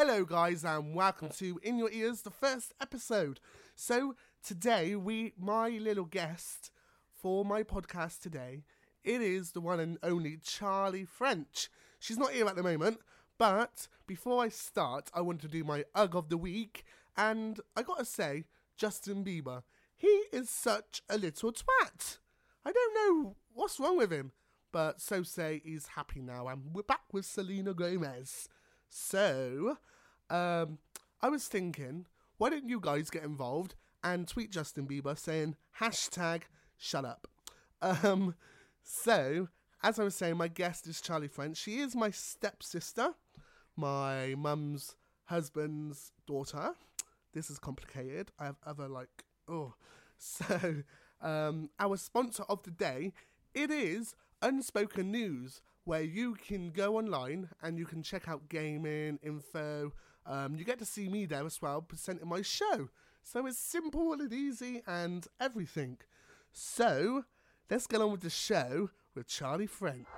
Hello guys and welcome to In Your Ears, the first episode. So today my little guest for my podcast today, it is the one and only Charlie French. She's not here at the moment, but before I start, I want to do my UGG of the week, and I gotta say, Justin Bieber, he is such a little twat. I don't know what's wrong with him, but so say he's happy now, and we're back with Selena Gomez. So, I was thinking, why don't you guys get involved and tweet Justin Bieber saying #shut up. So, as I was saying, my guest is Charlie French. She is my stepsister, my mum's husband's daughter. This is complicated. I have other So, our sponsor of the day, it is Unspoken News, where you can go online and you can check out gaming, info. You get to see me there as well, presenting my show. So it's simple and easy and everything. So, let's get on with the show with Charlie French.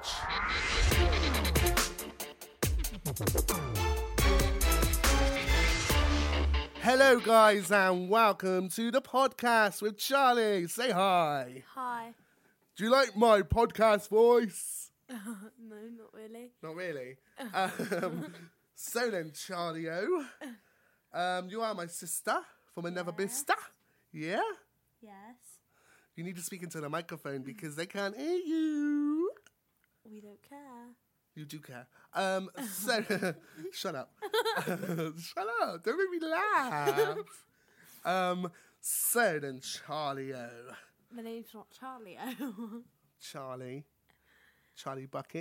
Hello guys and welcome to the podcast with Charlie. Say hi. Hi. Do you like my podcast voice? No, not really. Not really. So then, Charlie-o, you are my sister from another Bista. Yeah? Yes. You need to speak into the microphone because they can't hear you. We don't care. You do care. So, shut up. Shut up. Don't make me laugh. So then, Charlie-o. My name's not Charlie. Charlie Bucket.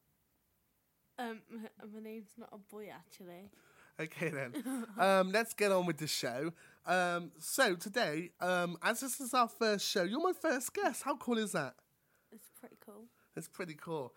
My name's not a boy, actually. Okay then. Let's get on with the show. So today, as this is our first show, you're my first guest. How cool is that? It's pretty cool. It's pretty cool.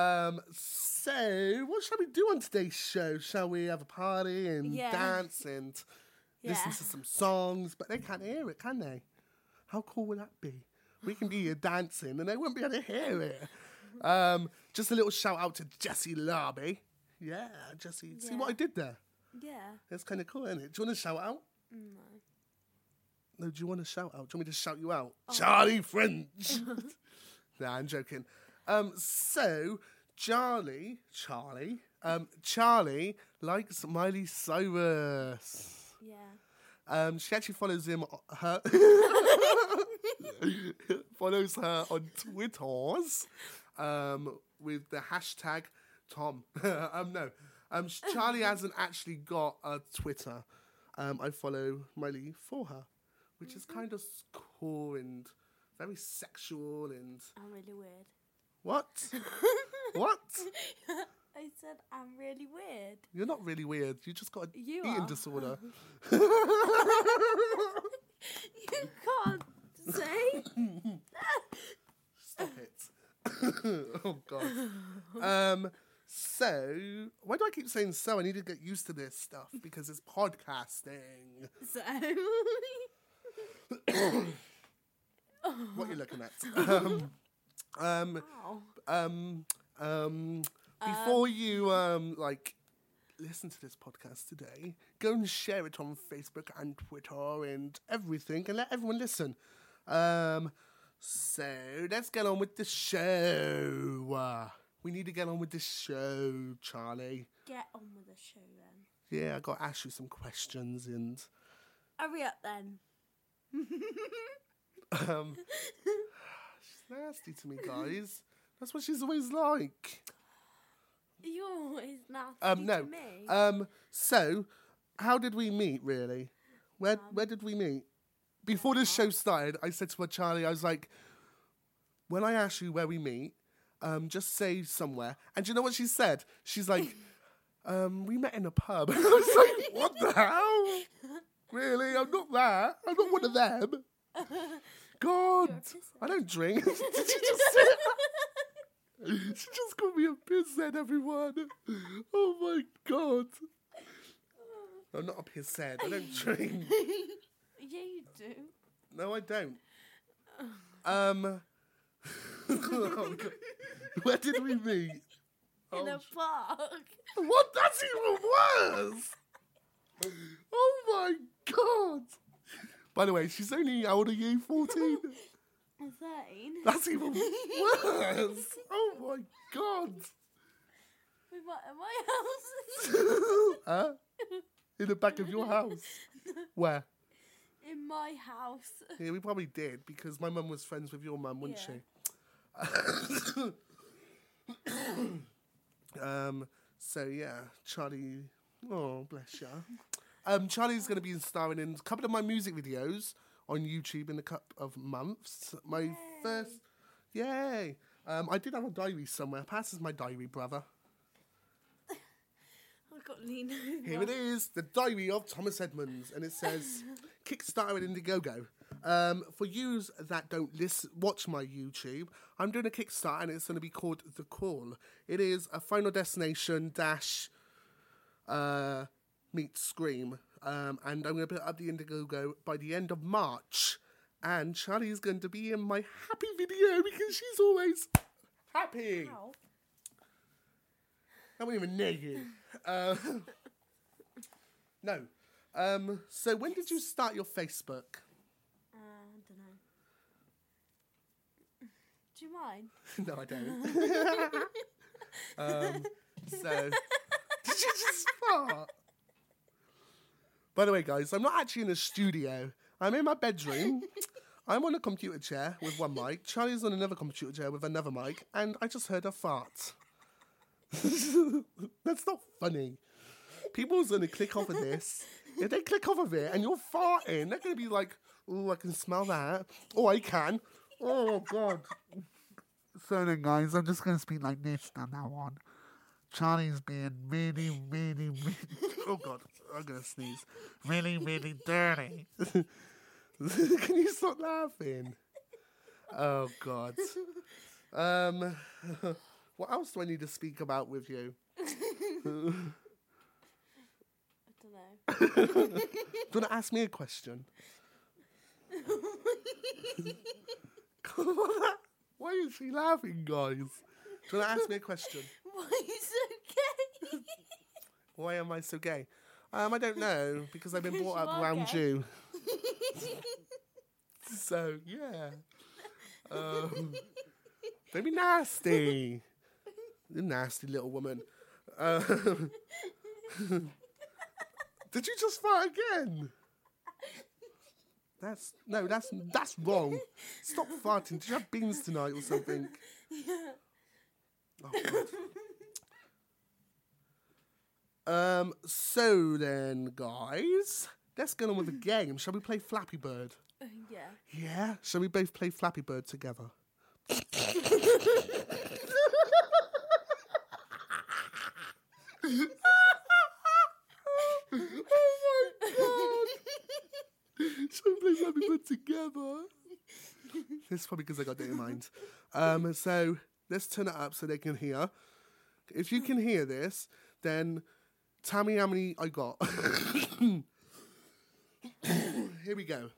So what shall we do on today's show? Shall we have a party and dance and listen to some songs? But they can't hear it, can they? How cool would that be? We can be here dancing and they wouldn't be able to hear it. Just a little shout out to Jessie Larby. Yeah, Jessie. See what I did there? Yeah. That's kind of cool, isn't it? Do you want to shout out? No, do you want to shout out? Do you want me to shout you out? Oh. Charlie French. Nah, I'm joking. So, Charlie likes Miley Cyrus. Yeah. She actually follows follows her on Twitters, with the hashtag Tom. Charlie hasn't actually got a Twitter. I follow Miley for her, which is kind of cool and very sexual and... I'm really weird. What? What? I said I'm really weird. You're not really weird. You just got an eating disorder. You can't say. Stop it. Oh, God. So, why do I keep saying so? I need to get used to this stuff because it's podcasting. So. What are you looking at? Before you, listen to this podcast today, go and share it on Facebook and Twitter and everything and let everyone listen. So, let's get on with the show. We need to get on with the show, Charlie. Get on with the show, then. Yeah, I got to ask you some questions and... Hurry up, then. She's nasty to me, guys. That's what she's always like. You're always nasty to me. So, how did we meet, really? Where did we meet? Before this show started, I said to her, Charlie, I was like, when I ask you where we meet, just say somewhere. And do you know what she said? She's like, we met in a pub. I was like, what the hell? Really? I'm not that. I'm not one of them. God, I don't drink. Did you just say She just called me a pisshead, everyone. Oh my God. I'm not a pisshead. I don't drink. Yeah, you do. No, I don't. Oh, God. Where did we meet? In a park. What? That's even worse. By the way, she's only, how old are you, 14? I'm 13. That's even worse. Oh my God. In my house. Huh? In the back of your house? Where? In my house. Yeah, we probably did, because my mum was friends with your mum, wasn't she? So yeah, Charlie. Oh, bless ya. Charlie's going to be starring in a couple of my music videos on YouTube in a couple of months. My first, yay! I did have a diary somewhere. Pass is my diary, brother. I've got to lean over. Here it is, the diary of Thomas Edmonds, and it says Kickstarter and Indiegogo. For you that don't watch my YouTube, I'm doing a Kickstarter and it's going to be called The Call. It is a Final Destination dash meets Scream. And I'm going to put up the Indiegogo by the end of March. And Charlie's going to be in my happy video because she's always happy. How? I won't even know you. No. So when did you start your Facebook? I don't know. Do you mind? No, I don't. So, did you just fart? By the way, guys, I'm not actually in a studio. I'm in my bedroom. I'm on a computer chair with one mic. Charlie's on another computer chair with another mic. And I just heard a fart. That's not funny. People's going to click off of this. If they click off of it and you're farting, they're going to be like, oh, I can smell that. Oh, I can. Oh, God. So then, guys, I'm just going to speak like this from now on. Charlie's being really, really, really... Oh, God. I'm going to sneeze. Really, really dirty. Can you stop laughing? Oh, God. What else do I need to speak about with you? I don't know. Do you want to ask me a question? Why is she laughing, guys? Do you want to ask me a question? Why are you so gay? Why am I so gay? I don't know, because I've been brought up around gay. you. So, yeah. Don't be nasty. You nasty little woman. Did you just fart again? That's wrong. Stop farting. Did you have beans tonight or something? Yeah. Oh, God. So then, guys, let's get on with the game. Shall we play Flappy Bird? Yeah. Yeah? Shall we both play Flappy Bird together? Oh my God! Shall we play Flappy Bird together? This is probably because I got that in mind. So let's turn it up so they can hear. If you can hear this, then tell me how many I got. Here we go.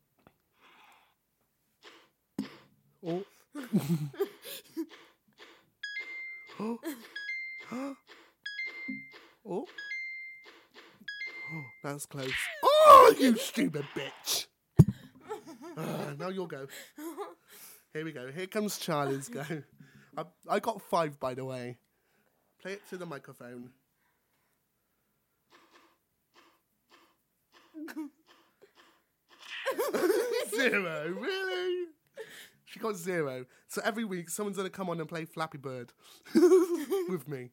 Oh. Oh. Oh. Oh, that's close. Oh, you stupid bitch. Now you'll go. Here we go. Here comes Charlie's go. I got 5, by the way. Play it to the microphone. 0, really? She got 0. So every week, someone's going to come on and play Flappy Bird with me.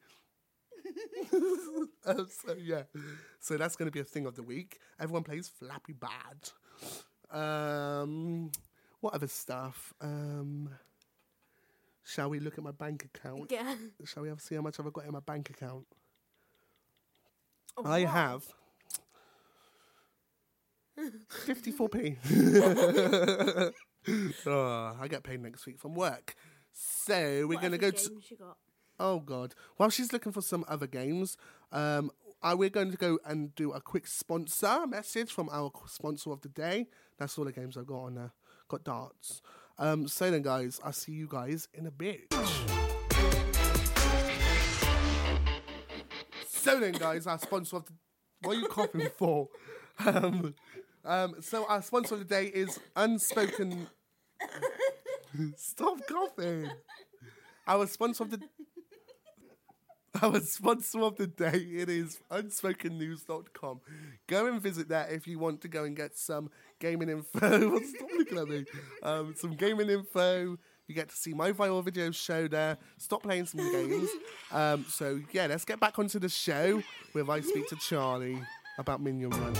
So, yeah. So that's going to be a thing of the week. Everyone plays Flappy Bird. What other stuff? Shall we look at my bank account? Yeah. Shall we see how much I've got in my bank account? Oh, I wow. have 54p. Oh, I get paid next week from work. So we're going to go to... You got? Oh, God. While she's looking for some other games, we're going to go and do a quick sponsor message from our sponsor of the day. That's all the games I've got on there. Got darts. So then, guys, I'll see you guys in a bit. So then, guys, our sponsor of the... What are you coughing for? So our sponsor of the day is Unspoken. Stop coughing. Our sponsor of the day, it is unspokennews.com. Go and visit that if you want to go and get some gaming info. Stop looking at me. Some gaming info. You get to see my viral video show there. Stop playing some games. So yeah, let's get back onto the show where I speak to Charlie about Minion Run.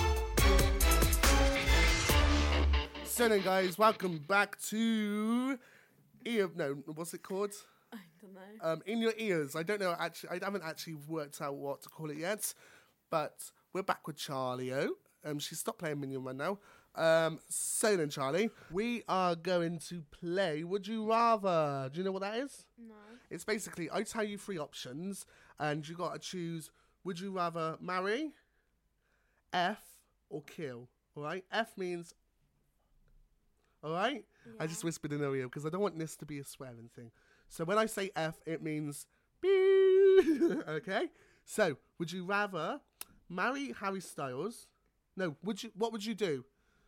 So then, guys, welcome back to what's it called? I don't know. In Your Ears. I don't know, actually. I haven't actually worked out what to call it yet. But we're back with Charlie O. She stopped playing Minion Run now. So then, Charlie, we are going to play Would You Rather. Do you know what that is? No. It's basically, I tell you 3 options, and you got to choose, would you rather marry, F, or kill? All right? F means... All right? Yeah. I just whispered in her ear because I don't want this to be a swearing thing. So when I say F, it means beep. Okay? So, would you rather marry Harry Styles? No, what would you do?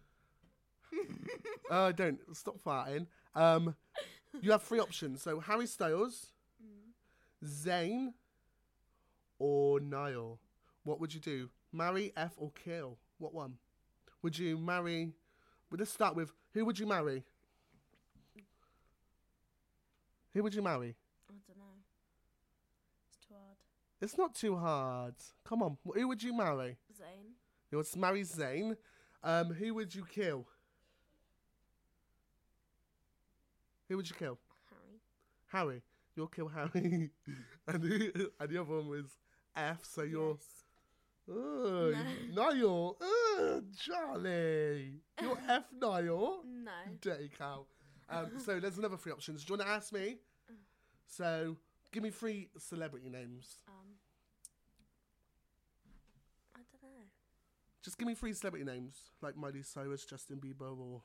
Don't. Stop farting. You have 3 options. So, Harry Styles, Zayn, or Niall. What would you do? Marry, F, or kill? What one? Would you marry... Well, let's start with, who would you marry? Who would you marry? I don't know. It's too hard. It's not too hard. Come on, who would you marry? Zayn. You want to marry Zayn. Who would you kill? Who would you kill? Harry. Harry. You'll kill Harry. and the other one was F, so you're... Yes. Oh, No. Niall. Charlie. You're F Niall. No. Dirty cow. So there's another 3 options. Do you want to ask me? So give me 3 celebrity names. I don't know. Just give me 3 celebrity names, like Miley Cyrus, Justin Bieber, or...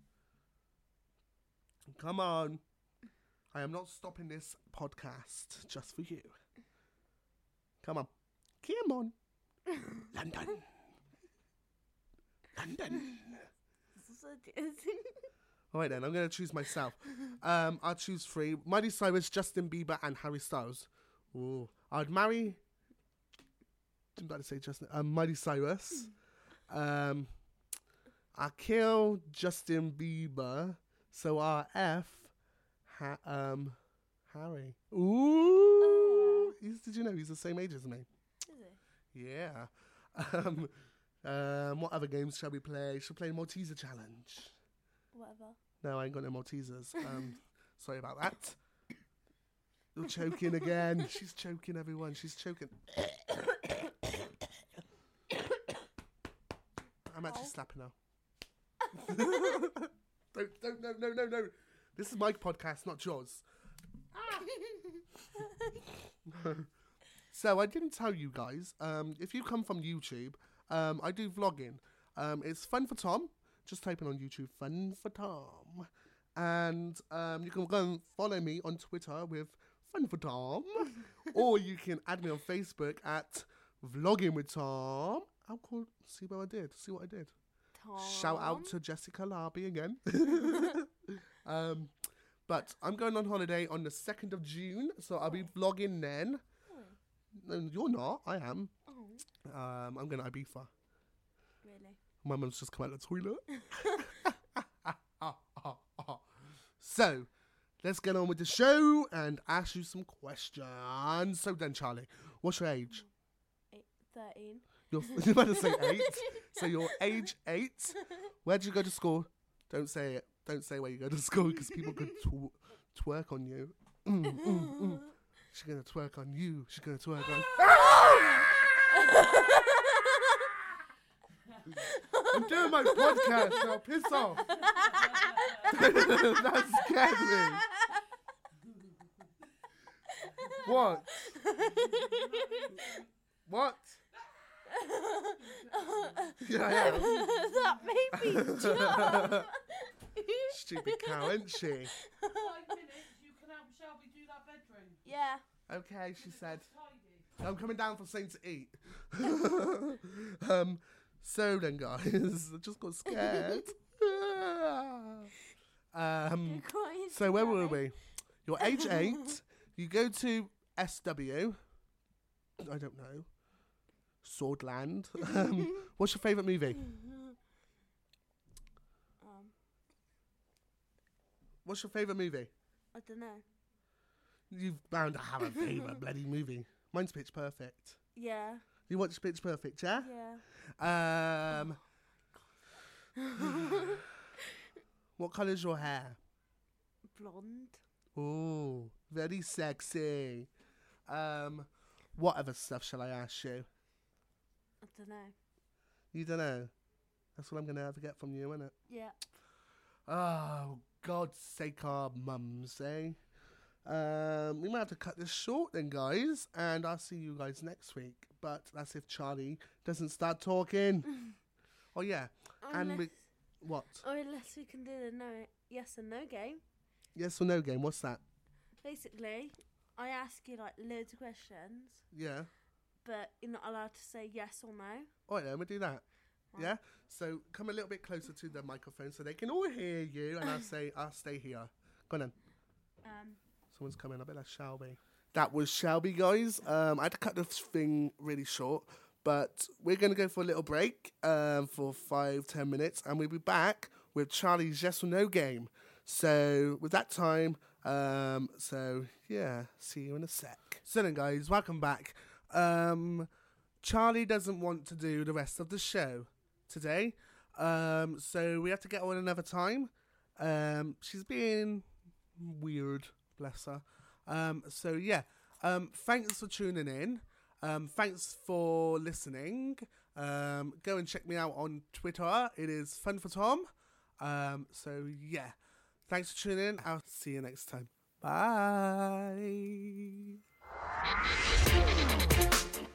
Come on. I am not stopping this podcast just for you. Come on. Come on. London. All right then, I'm going to choose myself. I'll choose 3. Miley Cyrus, Justin Bieber, and Harry Styles. Ooh. I'd marry... I'm about to say Justin... Miley Cyrus. I'll kill Justin Bieber. So our F... Harry. Ooh! Did you know he's the same age as me? Is it? Yeah. What other games shall we play? Shall we play Malteser Challenge? Whatever. No, I ain't got no Maltesers. Sorry about that. You're choking again. She's choking, everyone. She's choking. I'm actually slapping her. Don't, no. This is my podcast, not yours. So I didn't tell you guys, if you come from YouTube, I do vlogging. It's Fun for Tom. Just type in on YouTube, Fun for Tom. And you can go and follow me on Twitter with Fun for Tom. Or you can add me on Facebook at Vlogging with Tom. How cool. See what I did. Tom. Shout out to Jessica Larby again. But I'm going on holiday on the 2nd of June, so I'll be vlogging then. No, you're not. I am. Oh. I'm going to Ibiza. Really? My mum's just come out of the toilet. So, let's get on with the show and ask you some questions. So then, Charlie, what's your age? 13. You're about to say 8. So you're age 8. Where do you go to school? Don't say it. Don't say where you go to school because people could twerk on you. She's going to twerk on you. She's going to twerk on... I'm doing my podcast now. Piss off. That scared me. What? What? Yeah, I am. That made me jump. Stupid cow, isn't she? 5 minutes, you can help Shelby do that bedroom. Yeah. Okay, she said. Tidy. I'm coming down for something to eat. So then, guys, I just got scared. So where were we? You're age 8. You go to SW. I don't know. Swordland. What's your favourite movie? What's your favourite movie? I don't know. You've bound to have a favourite bloody movie. Mine's Pitch Perfect. Yeah. You watch Pitch Perfect, yeah? Yeah. What colour's your hair? Blonde. Oh, very sexy. What other stuff shall I ask you? I don't know. You don't know? That's what I'm going to have to get from you, isn't it? Yeah. Oh, God's sake, our mums, eh? We might have to cut this short then, guys, and I'll see you guys next week. But that's if Charlie doesn't start talking. Oh, yeah. What? Or unless we can do the yes and no game. Yes or no game? What's that? Basically, I ask you like loads of questions. Yeah. But you're not allowed to say yes or no. All right, then we'll do that. Right. Yeah. So come a little bit closer to the microphone so they can all hear you, and I'll stay here. Go on then. Someone's coming. I bet that's Shelby. That was Shelby, guys. I had to cut this thing really short, but we're going to go for a little break for 5-10 minutes, and we'll be back with Charlie's yes or no game. So with that time, see you in a sec. So then, guys, welcome back. Charlie doesn't want to do the rest of the show today, so we have to get on another time. She's being weird, bless her. Thanks for tuning in. Thanks for listening. Go and check me out on Twitter. It is Fun for Tom. Thanks for tuning in. I'll see you next time. Bye.